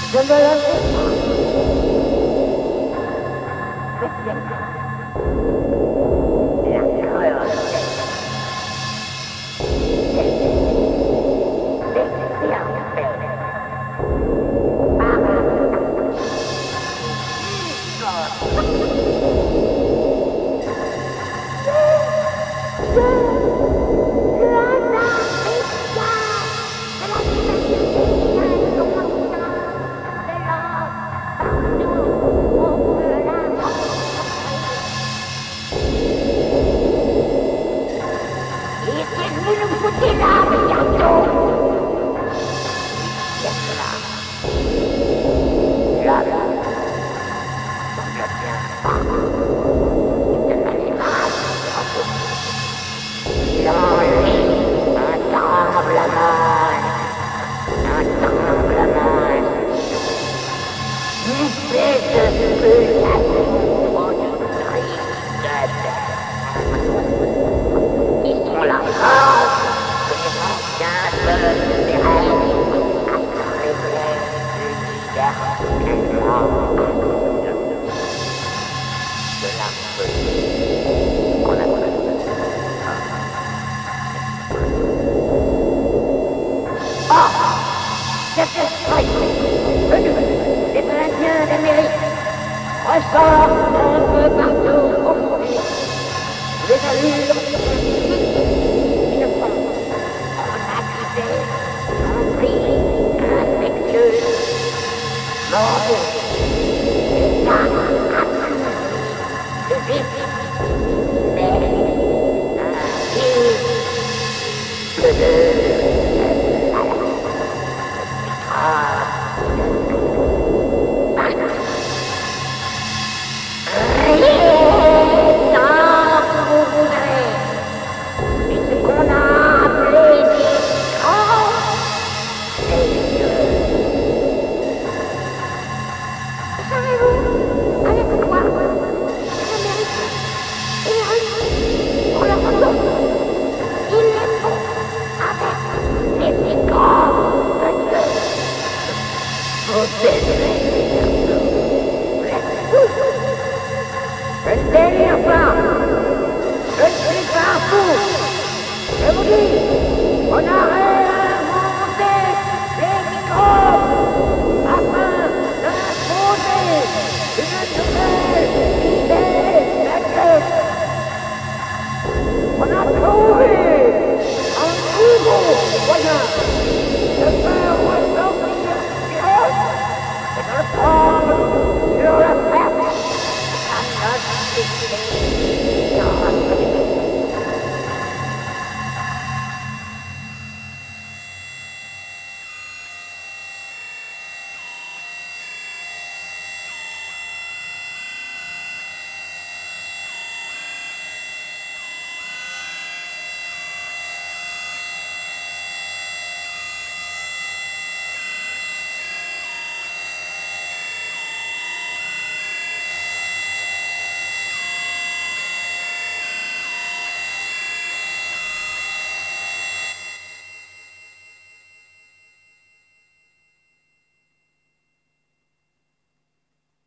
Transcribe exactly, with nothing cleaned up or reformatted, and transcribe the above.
Je ne le sais pas. Peut-être la cruauté d'expériencer par un ressort un peu partout aujourd'hui. Les allures qui ne font en accusé, en pris, infectieux, moraux, état accusé de vite, mais un fils de Je ne délire pas. Je ne suis pas un fou. Je vous dis, on arrête.